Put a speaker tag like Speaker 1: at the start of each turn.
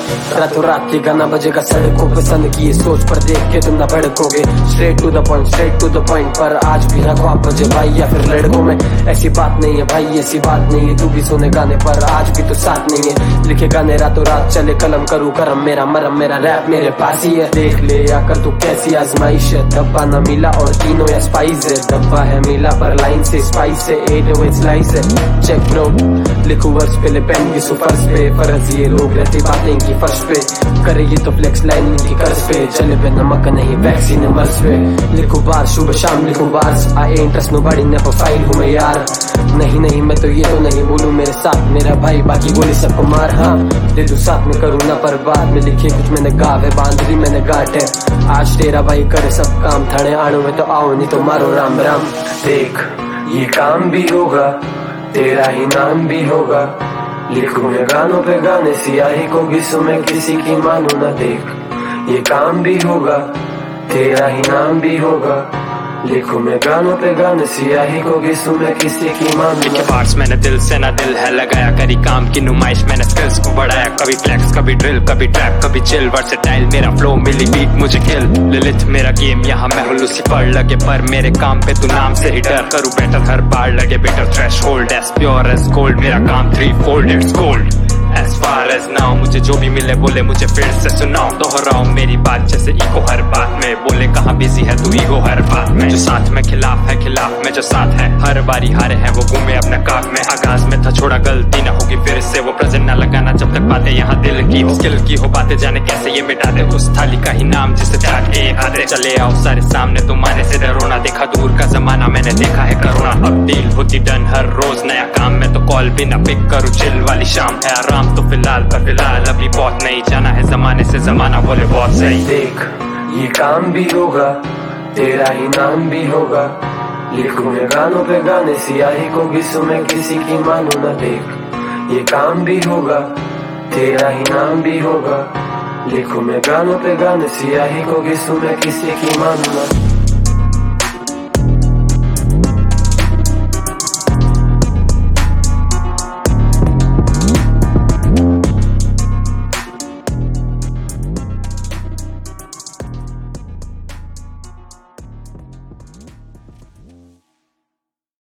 Speaker 1: रातों रात ये गाना बजेगा सड़कों पे, सन की ये सोच पर देख के तुम ना भड़कोगे। स्ट्रेट टू द पॉइंट पर आज भी ना ख्वाब बजे भाई या फिर लड़कों में। ऐसी बात नहीं है भाई, ऐसी बात नहीं है, तू भी सुने गाने पर आज भी तो साथ नहीं है। लिखे गाने रातों रात चले कलम करूँ करम, मेरा मरम मेरा रैप मेरे पास ही है। देख ले आकर तू कैसी आजमाइश है, धब्बा ना मिला और तीनों या स्पाइस है। धब्बा है मिला पर लाइन से स्पाइस है, 808 स्लाइस है। चेक ब्रो लिखूं वर्स पहले पेन की सुफर्स पे, फर्ज ये लोग रहती बातें की फर्श पे। करे ये तो फ्लेक्स लाइन इनकी कर्ज पे, चले पे नमक नहीं वैक्सीन मर्ज पे। लिखूं बार सुबह शाम लिखूं bars, I ain't trust nobody ने प्रोफाइल हूँ मैं यार। नहीं मैं तो ये तो नहीं बोलूं मेरे साथ मेरा भाई, बाकी गोली सबको मार। हाँ दे तू साथ में करूँ ना पर बाद में लिखे कुछ मैंने गावे बांधरी मैंने गाट है। आज तेरा भाई करे सब काम, थाने आने में तो आओ नहीं तो मारो राम राम। देख ये काम भी होगा, तेरा ही नाम भी होगा। लिखूं मैं गानों पे गाने, सियाही को घिसूं मैं किसी की मानू ना। देख ये काम भी होगा, तेरा ही नाम भी होगा। लिखूं मैं गानों पे गाने, सियाही को घिसूं मैं किसी की मानू ना।
Speaker 2: पार्ट्स मैंने दिल से ना दिल है लगाया, करी काम की नुमाइश मैंने स्किल्स को बढ़ाया। कभी फ्लेक्स कभी ड्रिल कभी ट्रैप कभी चिल, वर्सेटाइल मेरा फ्लो मिली बीट मुझे किल। लिलिथ मेरा गेम यहाँ मैं हूँ लूसीफर, लगे पर मेरे काम पे तू नाम से ही डर। करूँ बेटर हर बार लगे better, threshold as pure as gold, मेरा काम 3-fold it's gold. As far as now मुझे जो भी मिले बोले मुझे फिर से सुनाओ। दोहराओ मेरी बात जैसे ईगो हर बात में, बोले कहाँ बिजी है तू ईगो हर बात में। जो साथ में खिलाफ है, खिलाफ में जो साथ है, हर बारी हारे हैं वो घूमे अपने काफ में। आगाज में था छोड़ा गलती ना होगी फिर से, वो प्रेजेंट ना लगाना जब तक बातें यहाँ दिल की हो। स्किल की हो बातें जाने कैसे ये मिटा दे, उस थाली का ही नाम जिसे चाट के ये खाते। चले आओ सारे सामने तुम आने से डरो ना, देखा दूर का जमाना मैंने देखा है करोना। अब डील होती डन हर रोज नया काम, मैं तो कॉल भी ना पिक करूँ, चिल वाली शाम है आराम तो फिलहाल पर फिलहाल अभी बहुत नहीं जाना है जमाने से, जमाना बोले बहुत सही।
Speaker 1: देख ये काम भी होगा, तेरा ही नाम भी होगा। लिखूं मैं गानों पे गाने, सियाही को घिसूं मैं किसी की मानू ना। देख ये काम भी होगा, तेरा ही नाम भी होगा। लिखूं मैं गानों पे गाने, सियाही को घिसूं मैं किसी की मानू ना।